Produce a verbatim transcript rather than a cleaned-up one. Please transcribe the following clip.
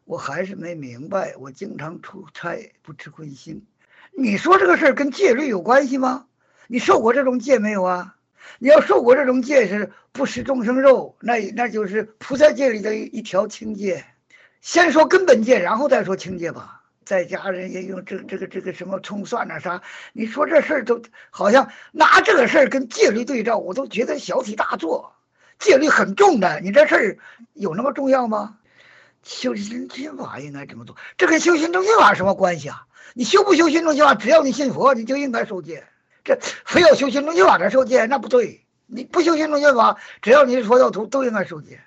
我还是没明白，我经常出差不吃荤腥。你说这个事儿跟戒律有关系吗？你受过这种戒没有啊？你要受过这种戒是不食众生肉，那那就是菩萨戒里的一条清戒。先说根本戒，然后再说清戒吧。在家人也用这这个这个什么葱蒜啊啥，你说这事儿都好像拿这个事儿跟戒律对照，我都觉得小题大做。戒律很重的，你这事儿有那么重要吗？修心正法应该这么做，这跟修心正心法什么关系啊？你修不修心正心法，只要你信佛，你就应该受戒。这非要修心正心法才受戒，那不对。你不修心正心法，只要你是佛教徒，都应该受戒。